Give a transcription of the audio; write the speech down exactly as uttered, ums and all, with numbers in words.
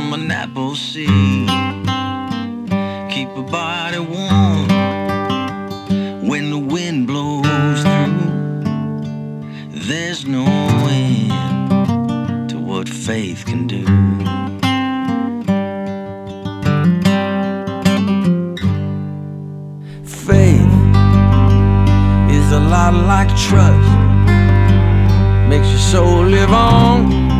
from an apple seed. Keep a body warm when the wind blows through. There's no end to what faith can do. Faith is a lot like trust, makes your soul live on.